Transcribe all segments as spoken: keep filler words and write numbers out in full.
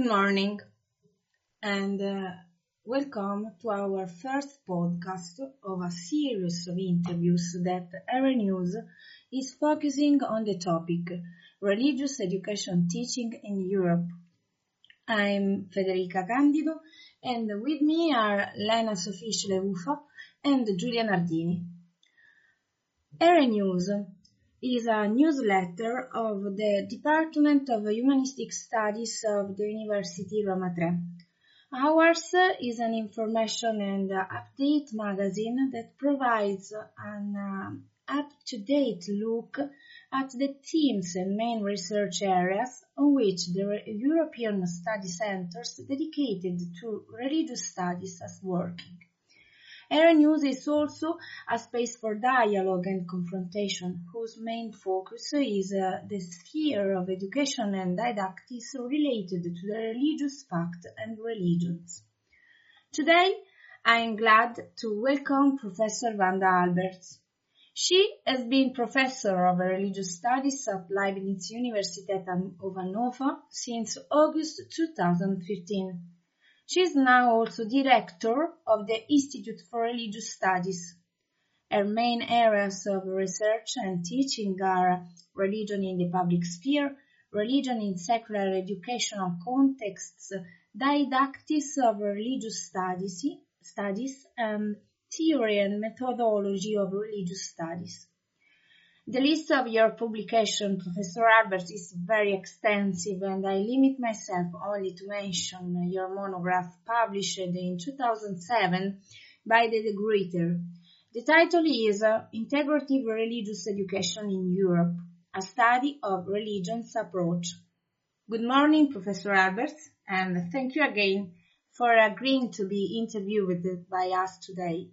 Good morning and uh, welcome to our first podcast of a series of interviews that Area News is focusing on the topic Religious Education Teaching in Europe. I'm Federica Candido and with me are Lena Sofisce Leufa and Giulia Nardini. Area News is a newsletter of the Department of Humanistic Studies of the University Roma Tre. Ours is an information and update magazine that provides an uh, up-to-date look at the themes and main research areas on which the European study centers dedicated to religious studies are working. Area News is also a space for dialogue and confrontation, whose main focus is uh, the sphere of education and didactics related to the religious fact and religions. Today, I am glad to welcome Professor Wanda Alberts. She has been Professor of Religious Studies at Leibniz Universität of Hannover since August two thousand fifteen. She is now also Director of the Institute for Religious Studies. Her main areas of research and teaching are religion in the public sphere, religion in secular educational contexts, didactics of religious studies, studies and theory and methodology of religious studies. The list of your publication, Professor Albert, is very extensive and I limit myself only to mention your monograph published in two thousand seven by the De Gruyter. The title is uh, Integrative Religious Education in Europe, a Study of Religion's Approach. Good morning, Professor Albert, and thank you again for agreeing to be interviewed by us today.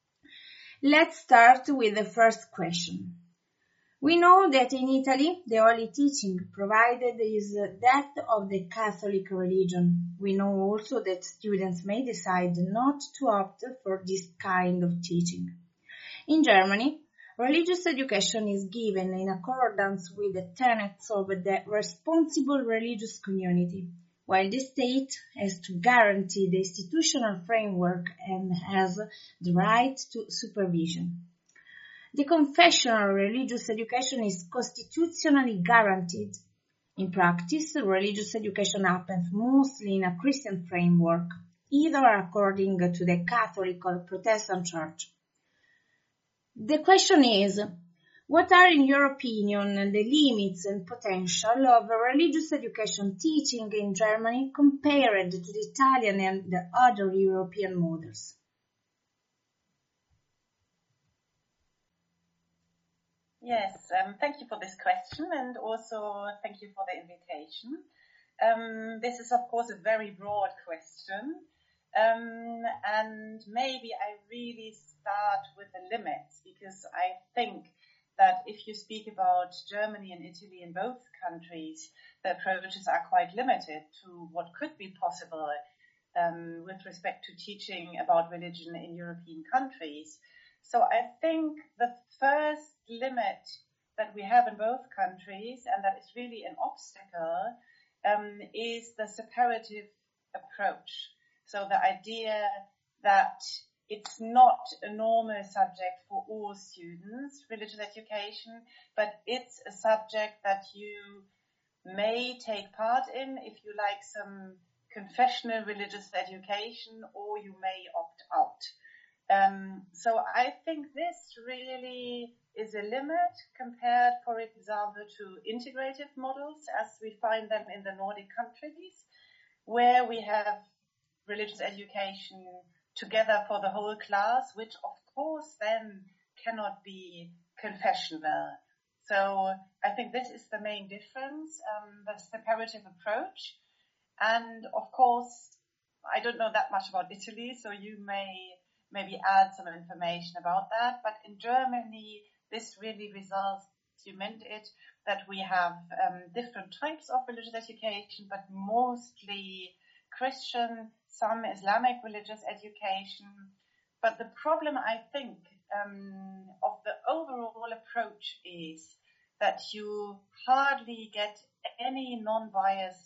Let's start with the first question. We know that in Italy, the only teaching provided is that of the Catholic religion. We know also that students may decide not to opt for this kind of teaching. In Germany, religious education is given in accordance with the tenets of the responsible religious community, while the state has to guarantee the institutional framework and has the right to supervision. The confessional religious education is constitutionally guaranteed. In practice, religious education happens mostly in a Christian framework, either according to the Catholic or Protestant Church. The question is, what are, in your opinion, the limits and potential of religious education teaching in Germany compared to the Italian and the other European models? Yes, um, thank you for this question and also thank you for the invitation. Um, this is, of course, a very broad question. Um, and maybe I really start with the limits because I think that if you speak about Germany and Italy in both countries, the approaches are quite limited to what could be possible um, with respect to teaching about religion in European countries. So I think the first limit that we have in both countries, and that is really an obstacle, um, is the separative approach. So the idea that it's not a normal subject for all students, religious education, but it's a subject that you may take part in if you like some confessional religious education, or you may opt out. Um, so I think this really is a limit compared, for example, to integrative models as we find them in the Nordic countries, where we have religious education together for the whole class, which of course then cannot be confessional. So I think this is the main difference, um, the separative approach. And of course, I don't know that much about Italy, so you may maybe add some information about that. But in Germany, this really results, you meant it, that we have um, different types of religious education, but mostly Christian, some Islamic religious education. But the problem, I think, um, of the overall approach is that you hardly get any non-biased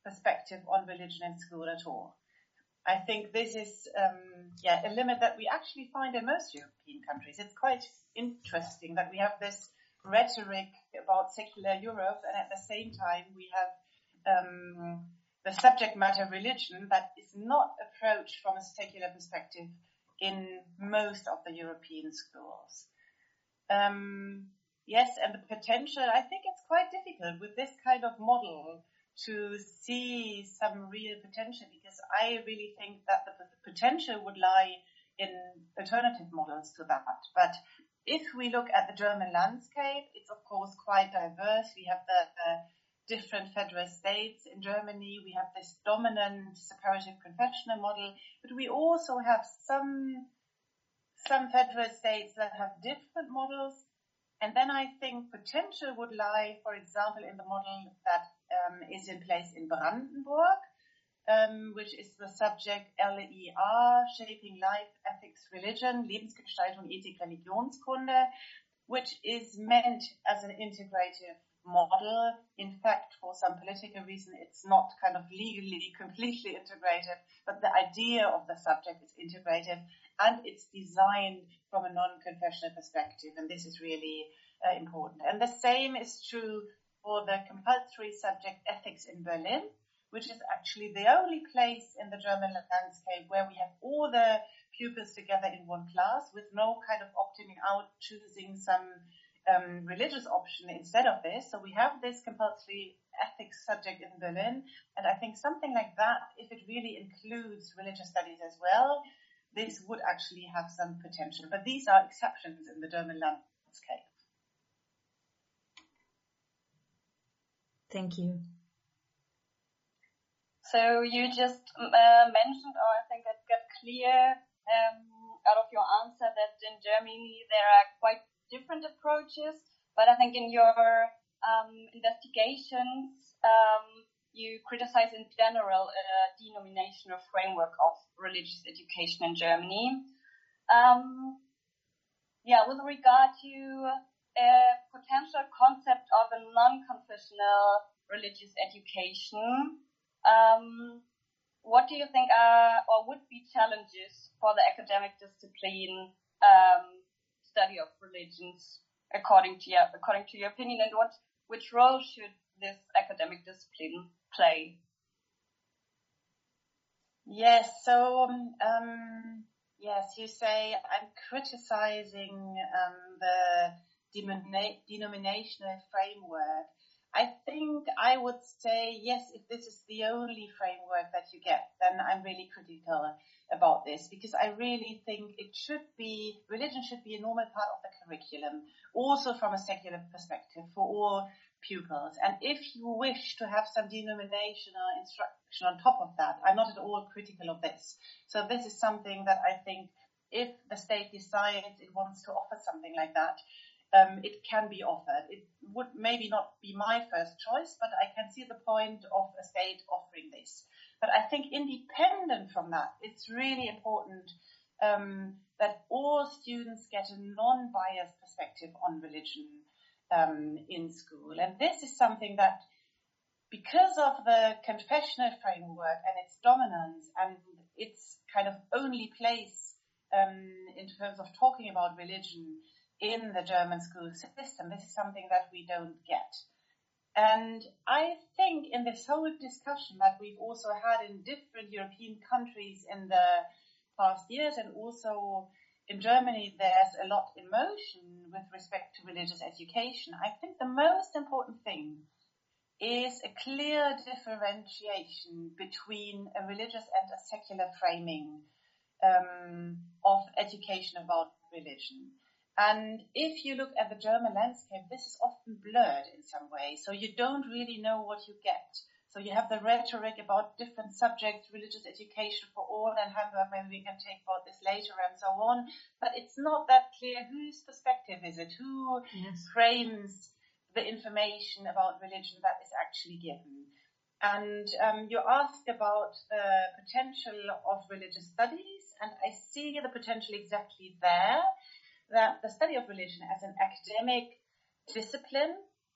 perspective on religion in school at all. I think this is, um, yeah, a limit that we actually find in most European countries. It's quite interesting that we have this rhetoric about secular Europe, and at the same time we have um, the subject matter religion that is not approached from a secular perspective in most of the European schools. Um, yes, and the potential, I think it's quite difficult with this kind of model to see some real potential, because I really think that the potential would lie in alternative models to that. But if we look at the German landscape, it's of course quite diverse. We have the, the different federal states in Germany. We have this dominant separative confessional model, but we also have some some federal states that have different models. And then I think potential would lie, for example, in the model that um, is in place in Brandenburg, um, which is the subject L E R, Shaping Life, Ethics, Religion, Lebensgestaltung, Ethik, Religionskunde, which is meant as an integrative model. In fact, for some political reason, it's not kind of legally completely integrative, but the idea of the subject is integrative, and it's designed from a non-confessional perspective, and this is really uh, important. And the same is true for the compulsory subject Ethics in Berlin, which is actually the only place in the German landscape where we have all the pupils together in one class with no kind of opting out, choosing some um, religious option instead of this. So we have this compulsory ethics subject in Berlin, and I think something like that, if it really includes religious studies as well, this would actually have some potential. But these are exceptions in the German landscape. Thank you. So you just uh, mentioned, or I think it got clear um, out of your answer, that in Germany there are quite different approaches, but I think in your um, investigations um, you criticize in general a denominational framework of religious education in Germany. Um, yeah, with regard to a potential concept of a non-confessional religious education, um, what do you think are or would be challenges for the academic discipline um, study of religions, according to your according to your opinion, and what which role should this academic discipline play? Yes, so um, yes, you say I'm criticizing um, the denominational framework. I think I would say, yes, if this is the only framework that you get, then I'm really critical about this, because I really think it should be, religion should be a normal part of the curriculum, also from a secular perspective for all pupils. And if you wish to have some denominational instruction on top of that, I'm not at all critical of this. So this is something that I think if the state decides it wants to offer something like that, Um, it can be offered. It would maybe not be my first choice, but I can see the point of a state offering this. But I think independent from that, it's really important um, that all students get a non-biased perspective on religion um, in school. And this is something that, because of the confessional framework and its dominance and its kind of only place um, in terms of talking about religion in the German school system, this is something that we don't get. And I think in this whole discussion that we've also had in different European countries in the past years, and also in Germany, there's a lot in motion with respect to religious education. I think the most important thing is a clear differentiation between a religious and a secular framing um, of education about religion. And if you look at the German landscape, this is often blurred in some way. So you don't really know what you get. So you have the rhetoric about different subjects, religious education for all, and Hamburg, maybe we can take about this later and so on. But it's not that clear whose perspective is it, who yes. frames the information about religion that is actually given. And um, you asked about the potential of religious studies, and I see the potential exactly there, that the study of religion as an academic discipline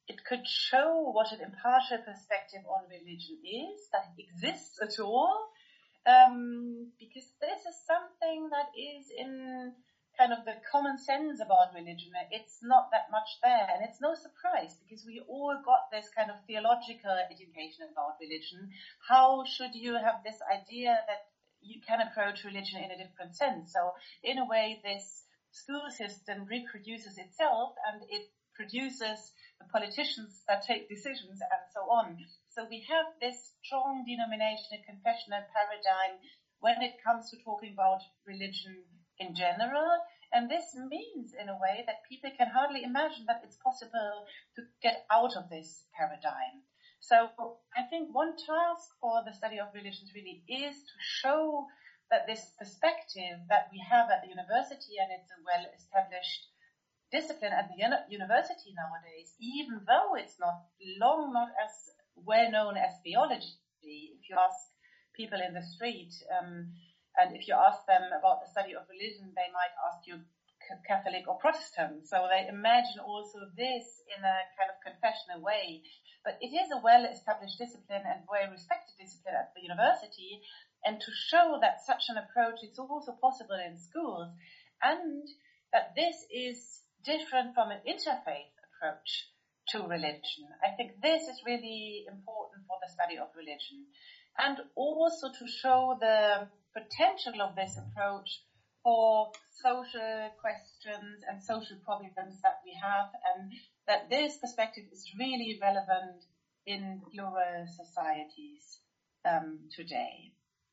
it could show what an impartial perspective on religion is, that it exists at all, um, because this is something that is in kind of the common sense about religion. It's not that much there, and it's no surprise because we all got this kind of theological education about religion. How should you have this idea that you can approach religion in a different sense? So in a way, this school system reproduces itself, and it produces the politicians that take decisions and so on. So we have this strong denominational confessional paradigm when it comes to talking about religion in general. And this means, in a way, that people can hardly imagine that it's possible to get out of this paradigm. So I think one task for the study of religions really is to show that this perspective that we have at the university, and it's a well-established discipline at the university nowadays, even though it's not long, not as well known as theology. If you ask people in the street, um, and if you ask them about the study of religion, they might ask you Catholic or Protestant. So they imagine also this in a kind of confessional way. But it is a well-established discipline and well-respected discipline at the university. And to show that such an approach is also possible in schools, and that this is different from an interfaith approach to religion. I think this is really important for the study of religion. And also to show the potential of this approach for social questions and social problems that we have, and that this perspective is really relevant in plural societies um, today.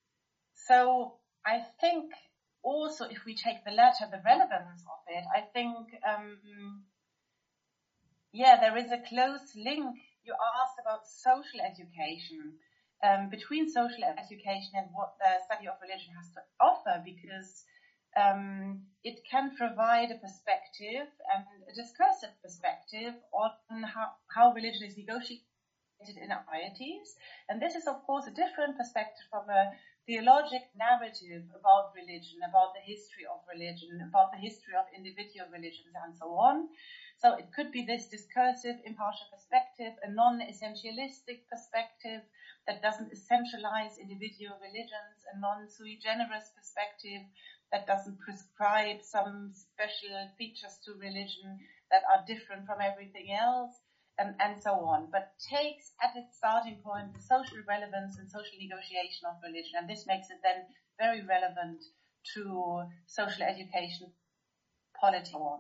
So I think also if we take the latter, the relevance of it, I think, um, yeah, there is a close link. You asked about social education, um, between social education and what the study of religion has to offer, because um, it can provide a perspective and a discursive perspective on how, how religion is negotiated in our societies. And this is, of course, a different perspective from a theologic narrative about religion, about the history of religion, about the history of individual religions, and so on. So it could be this discursive, impartial perspective, a non-essentialistic perspective that doesn't essentialize individual religions, a non-sui generis perspective that doesn't prescribe some special features to religion that are different from everything else, and, and so on, but takes at its starting point the social relevance and social negotiation of religion, and this makes it then very relevant to social education, politics, and so on.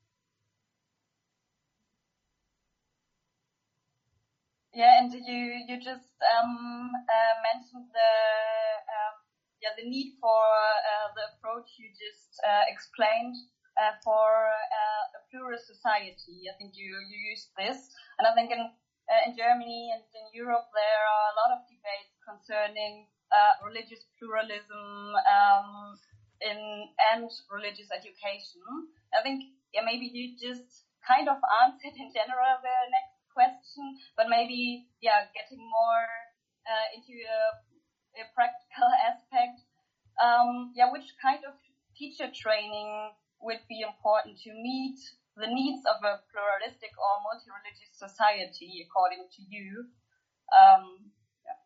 Yeah, and you you just um, uh, mentioned the um, yeah the need for uh, the approach you just uh, explained uh, for uh, a plural society. I think you you used this, and I think in uh, in Germany and in Europe there are a lot of debates concerning uh, religious pluralism um, in and religious education. I think yeah maybe you just kind of answered in general the next question, but maybe yeah getting more uh, into a, a practical aspect, um, yeah which kind of teacher training would be important to meet the needs of a pluralistic or multi-religious society according to you? um, yeah.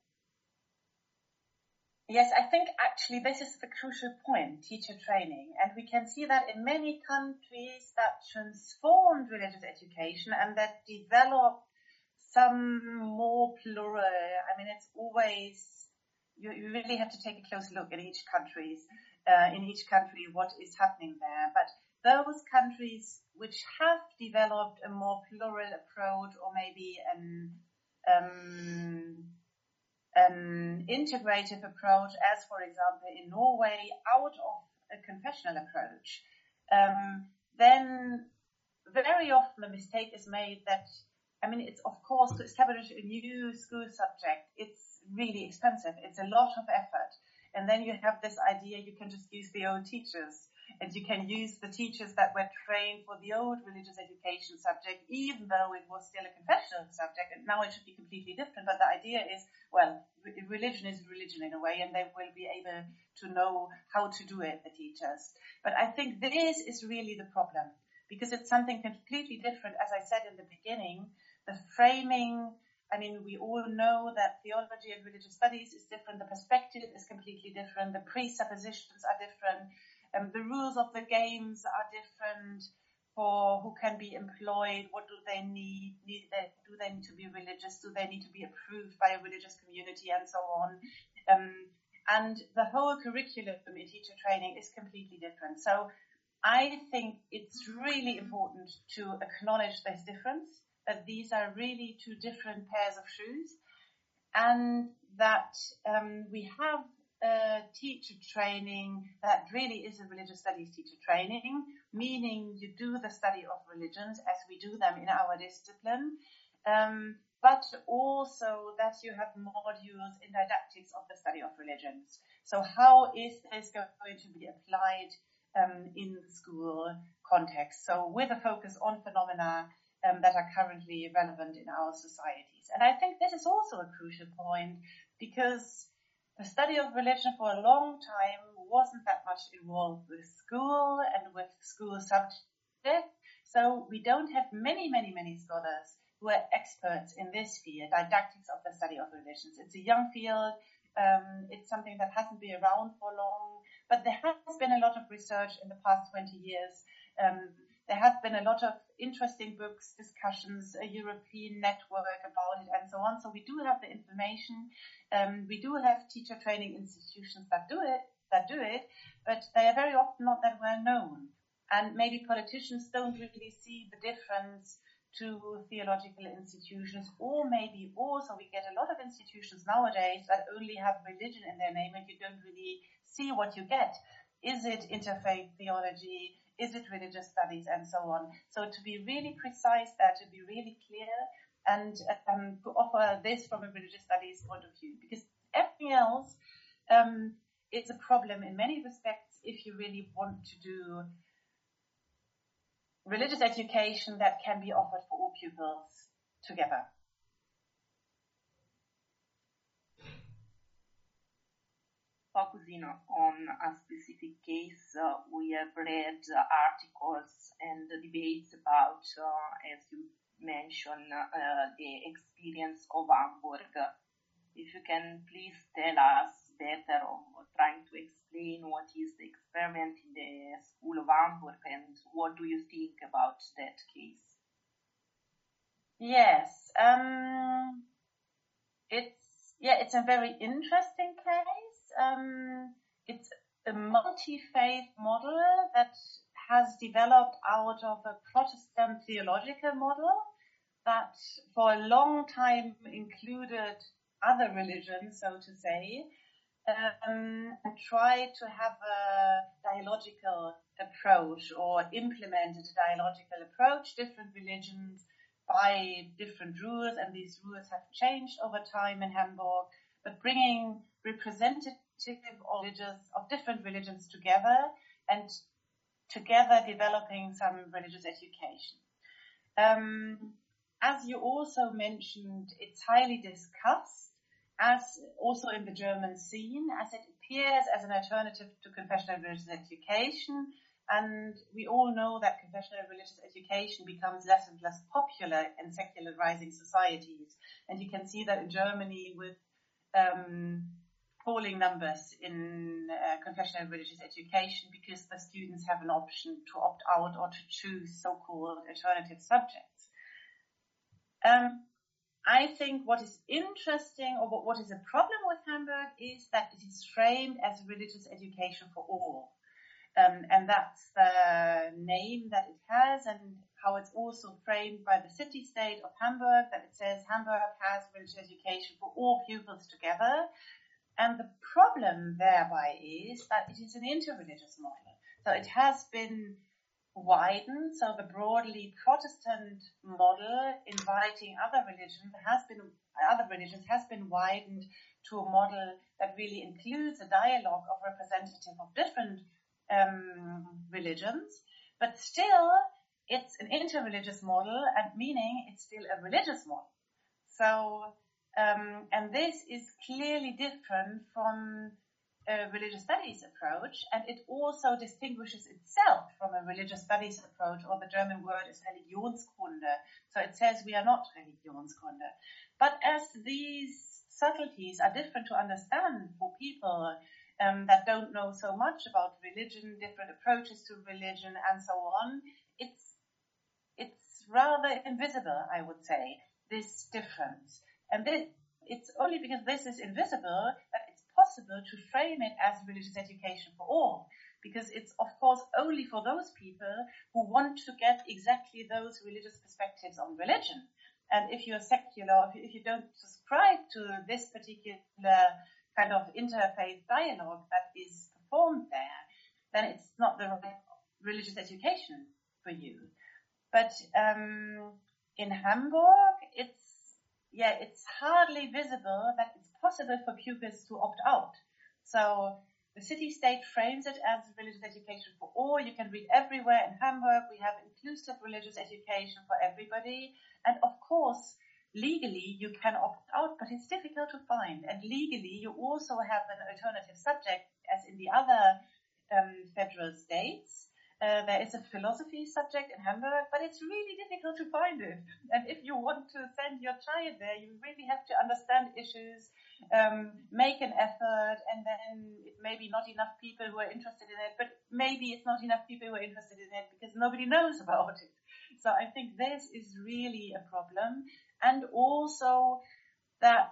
Yes, I think actually this is the crucial point, teacher training. And we can see that in many countries that transformed religious education and that developed some more plural. I mean, it's always, you, you really have to take a close look at each country's, uh, in each country what is happening there. But those countries which have developed a more plural approach, or maybe an um, an integrative approach, as for example in Norway, out of a confessional approach, um, then very often the mistake is made that, I mean, it's of course to establish a new school subject, it's really expensive, it's a lot of effort. And then you have this idea you can just use the old teachers, and you can use the teachers that were trained for the old religious education subject, even though it was still a confessional subject, and now it should be completely different. But the idea is, well, religion is religion in a way, and they will be able to know how to do it, the teachers. But I think this is really the problem, because it's something completely different, as I said in the beginning, the framing, I mean, we all know that theology and religious studies is different. The perspective is completely different. The presuppositions are different. Um, the rules of the games are different for who can be employed. What do they need? need they, do they need to be religious? Do they need to be approved by a religious community and so on? Um, and the whole curriculum in teacher training is completely different. So I think it's really important to acknowledge this difference, that these are really two different pairs of shoes, and that um, we have a teacher training that really is a religious studies teacher training, meaning you do the study of religions as we do them in our discipline, um, but also that you have modules in didactics of the study of religions. So how is this going to be applied um, in the school context? So with a focus on phenomena um, that are currently relevant in our societies. And I think this is also a crucial point, because the study of religion for a long time wasn't that much involved with school and with school subjects. So we don't have many, many, many scholars who are experts in this field, didactics of the study of religions. It's a young field. Um, it's something that hasn't been around for long, but there has been a lot of research in the past twenty years. Um, there have been a lot of interesting books, discussions, a European network about it, and so on. So we do have the information. Um, we do have teacher training institutions that do it, that do it, but they are very often not that well known. And maybe politicians don't really see the difference to theological institutions, or maybe also we get a lot of institutions nowadays that only have religion in their name and you don't really see what you get. Is it interfaith theology? Is it religious studies, and so on? So to be really precise there, to be really clear, and um, to offer this from a religious studies point of view, because everything else um, is a problem in many respects if you really want to do religious education that can be offered for all pupils together. Focusing on a specific case, uh, we have read uh, articles and debates about, uh, as you mentioned, uh, the experience of Hamburg. If you can please tell us better, or trying to explain what is the experiment in the School of Hamburg and what do you think about that case? Yes, um, it's yeah, it's a very interesting case. Um, it's a multi-faith model that has developed out of a Protestant theological model that for a long time included other religions, so to say, um, and tried to have a dialogical approach or implemented a dialogical approach, different religions by different rules, and these rules have changed over time in Hamburg, but bringing representative of, religious, of different religions together and together developing some religious education. Um, as you also mentioned, it's highly discussed, as also in the German scene, as it appears as an alternative to confessional religious education. And we all know that confessional religious education becomes less and less popular in secularizing societies. And you can see that in Germany with um, falling numbers in uh, confessional religious education, because the students have an option to opt out or to choose so-called alternative subjects. Um, I think what is interesting, or what, what is a problem with Hamburg, is that it is framed as religious education for all. Um, and that's the name that it has, and how it's also framed by the city-state of Hamburg, that it says Hamburg has religious education for all pupils together. And the problem thereby is that it is an interreligious model. So it has been widened, so the broadly Protestant model inviting other religions has been other religions has been widened to a model that really includes a dialogue of representative of different um, religions, but still it's an interreligious model, and meaning it's still a religious model. So um, and this is clearly different from a religious studies approach, and it also distinguishes itself from a religious studies approach, or the German word is Religionskunde. So it says we are not Religionskunde. But as these subtleties are different to understand for people um, that don't know so much about religion, different approaches to religion, and so on, it's it's rather invisible, I would say, this difference. And this, it's only because this is invisible that it's possible to frame it as religious education for all. Because it's, of course, only for those people who want to get exactly those religious perspectives on religion. And if you're secular, if you, if you don't subscribe to this particular kind of interfaith dialogue that is performed there, then it's not the right religious education for you. But um, in Hamburg, it's yeah, it's hardly visible that it's possible for pupils to opt out. So the city-state frames it as religious education for all. You can read everywhere in Hamburg. We have inclusive religious education for everybody. And of course, legally, you can opt out, but it's difficult to find. And legally, you also have an alternative subject, as in the other um, federal states. Uh, there is a philosophy subject in Hamburg, but it's really difficult to find it. And if you want to send your child there, you really have to understand issues, um, make an effort, and then it may be not enough people who are interested in it, but maybe it's not enough people who are interested in it because nobody knows about it. So I think this is really a problem. And also that,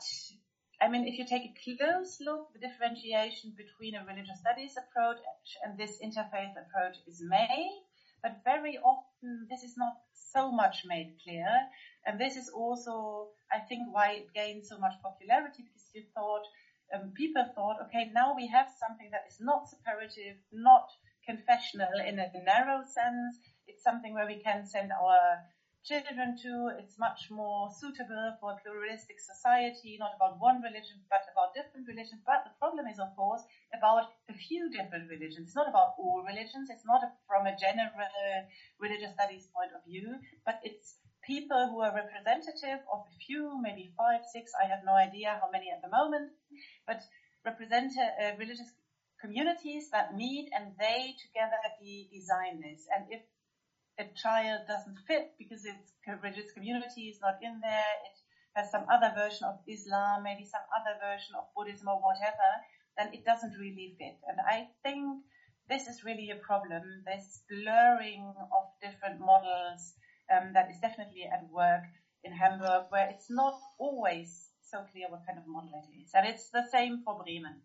I mean, if you take a close look, the differentiation between a religious studies approach and this interfaith approach is made, but very often this is not so much made clear. And this is also, I think, why it gained so much popularity, because you thought, um, people thought, okay, now we have something that is not separative, not confessional in a narrow sense. It's something where we can send our children to. It's much more suitable for a pluralistic society, not about one religion, but about different religions. But the problem is, of course, about a few different religions. It's not about all religions. It's not a, from a general religious studies point of view, but it's people who are representative of a few, maybe five, six, I have no idea how many at the moment, but represent uh, religious communities that meet and they together de- design this. And if a child doesn't fit because its religious community is not in there, it has some other version of Islam, maybe some other version of Buddhism or whatever, then it doesn't really fit. And I think this is really a problem, this blurring of different models um, that is definitely at work in Hamburg, where it's not always so clear what kind of model it is. And it's the same for Bremen,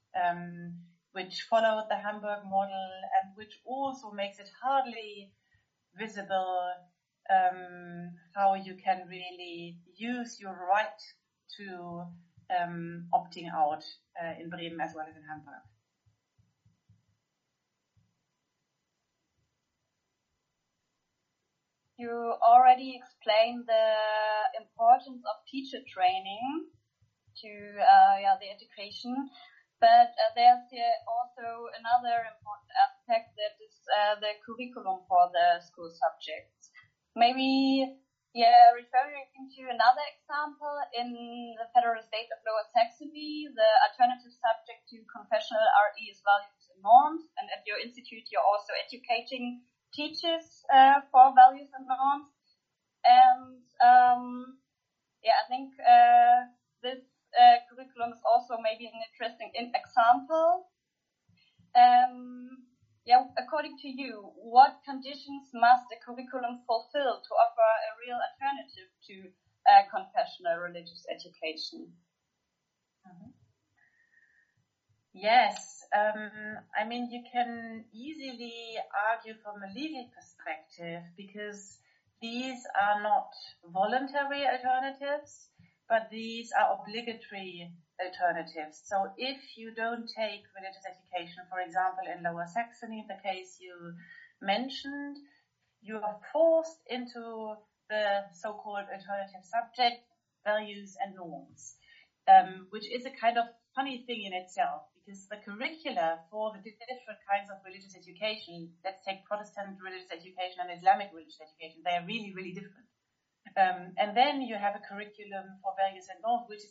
um, which followed the Hamburg model and which also makes it hardly visible um, how you can really use your right to um, opting out uh, in Bremen as well as in Hamburg. You already explained the importance of teacher training to uh, yeah, the education, but uh, there's uh, also another important aspect that is uh, the curriculum for the school subjects. Maybe, yeah, referring to another example, in the federal state of Lower Saxony, the alternative subject to confessional R E is values and norms, and at your institute you're also educating teachers uh, for values and norms. And um, yeah, I think uh, this uh, curriculum is also maybe an interesting example. Um, yeah, according to you, what conditions must the curriculum fulfill to offer a real alternative to uh, confessional religious education? Mm-hmm. Yes, um, I mean, you can easily argue from a legal perspective because these are not voluntary alternatives, but these are obligatory alternatives. So if you don't take religious education, for example, in Lower Saxony, the case you mentioned, you are forced into the so-called alternative subject, values and norms, um, which is a kind of funny thing in itself, because the curricula for the different kinds of religious education, let's take Protestant religious education and Islamic religious education, they are really, really different. Um, and then you have a curriculum for values and norms, which is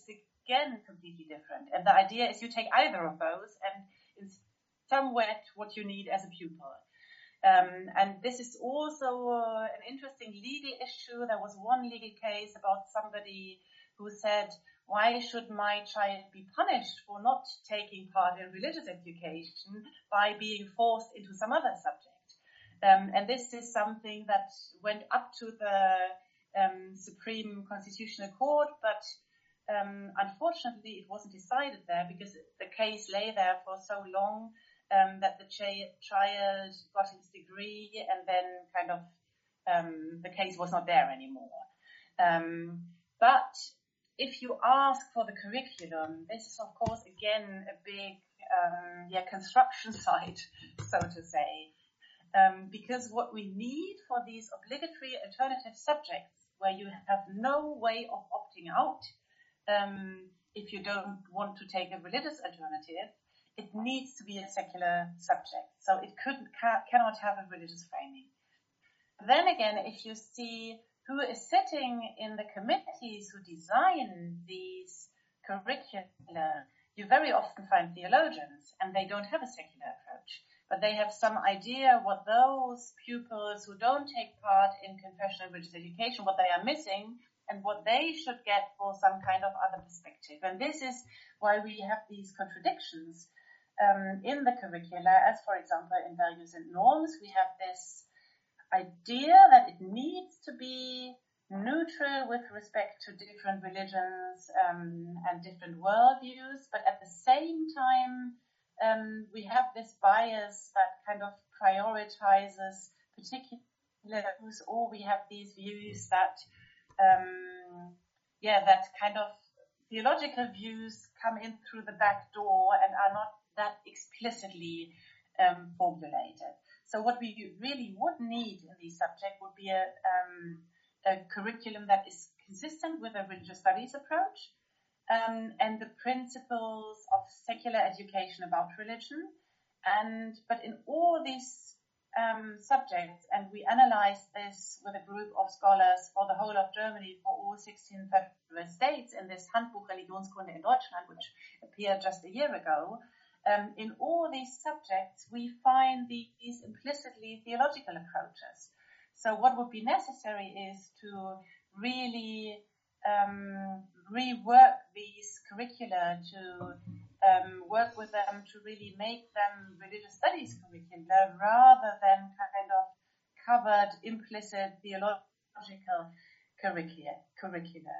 again completely different. And the idea is you take either of those and in some way what you need as a pupil. Um, and this is also uh, an interesting legal issue. There was one legal case about somebody who said, why should my child be punished for not taking part in religious education by being forced into some other subject? Um, and this is something that went up to the um, Supreme Constitutional Court, but um, unfortunately it wasn't decided there because the case lay there for so long um, that the ch- child got his degree and then kind of um, the case was not there anymore. Um, but if you ask for the curriculum, this is of course again a big um, yeah construction site, so to say. Um, because what we need for these obligatory alternative subjects, where you have no way of opting out, um, if you don't want to take a religious alternative, it needs to be a secular subject. So it couldn't, ca- cannot have a religious framing. Then again, if you see who is sitting in the committees who design these curricula, you very often find theologians, and they don't have a secular approach. But they have some idea what those pupils who don't take part in confessional religious education, what they are missing, and what they should get for some kind of other perspective. And this is why we have these contradictions um, in the curricula, as for example in values and norms, we have this idea that it needs to be neutral with respect to different religions um, and different worldviews, but at the same time, Um, we have this bias that kind of prioritizes particular views, or we have these views that, um, yeah, that kind of theological views come in through the back door and are not that explicitly um, formulated. So what we really would need in these subjects would be a, um, a curriculum that is consistent with a religious studies approach, Um, and the principles of secular education about religion. And but in all these um, subjects, and we analyzed this with a group of scholars for the whole of Germany, for all sixteen federal states, in this Handbuch Religionskunde in Deutschland, which appeared just a year ago. Um, in all these subjects, we find these implicitly theological approaches. So what would be necessary is to really Um, rework these curricula, to um, work with them to really make them religious studies curricula rather than kind of covered implicit theological curricula. curricula.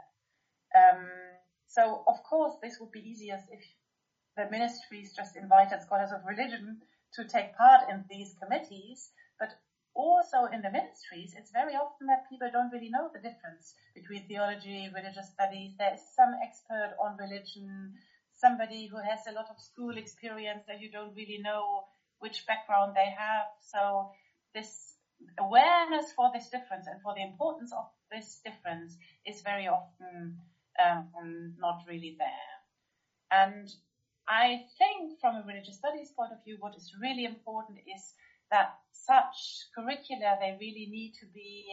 Um, so of course this would be easiest if the ministries just invited scholars of religion to take part in these committees, but also in the ministries, it's very often that people don't really know the difference between theology, religious studies. There is some expert on religion, somebody who has a lot of school experience that you don't really know which background they have. So this awareness for this difference and for the importance of this difference is very often um, not really there. And I think from a religious studies point of view, what is really important is that such curricula, they really need to be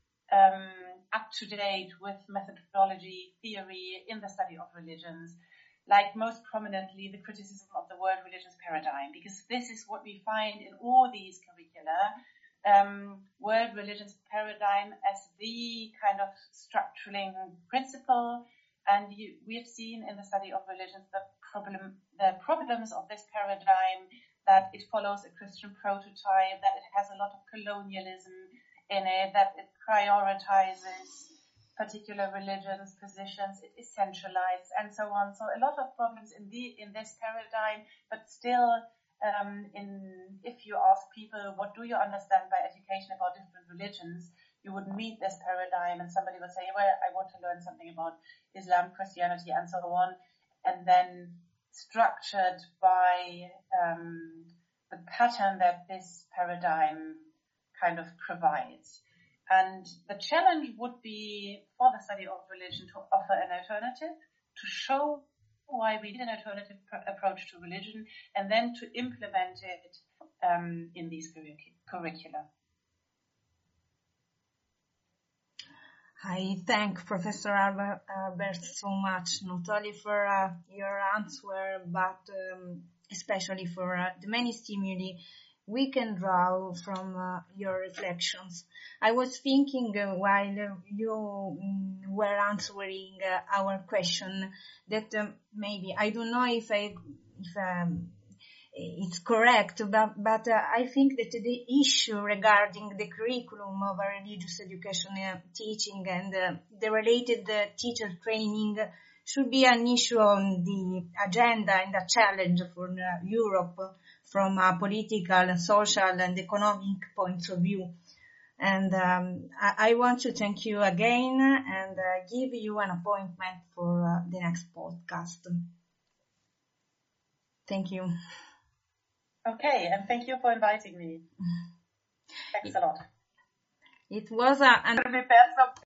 um, up to date with methodology, theory in the study of religions, like most prominently the criticism of the world religions paradigm, because this is what we find in all these curricula, um, world religions paradigm as the kind of structuring principle. And you, we have seen in the study of religions the problem, the problems of this paradigm, that it follows a Christian prototype, that it has a lot of colonialism in it, that it prioritizes particular religions, positions, it essentializes, and so on. So a lot of problems in the in this paradigm, but still, um, in if you ask people, what do you understand by education about different religions, you would meet this paradigm, and somebody would say, well, I want to learn something about Islam, Christianity, and so on, and then structured by um, the pattern that this paradigm kind of provides. And the challenge would be for the study of religion to offer an alternative, to show why we need an alternative pr- approach to religion, and then to implement it um, in these curric- curricula. I thank Professor Albert, Albert so much, not only for uh, your answer, but um, especially for uh, the many stimuli we can draw from uh, your reflections. I was thinking uh, while you um, were answering uh, our question that um, maybe, I don't know if I, if um, it's correct, but, but uh, I think that the issue regarding the curriculum of religious education uh, teaching and uh, the related uh, teacher training should be an issue on the agenda and a challenge for uh, Europe from a political, social and economic point of view. And um, I, I want to thank you again and uh, give you an appointment for uh, the next podcast. Thank you. Okay, and thank you for inviting me. Thanks a lot. It was a, an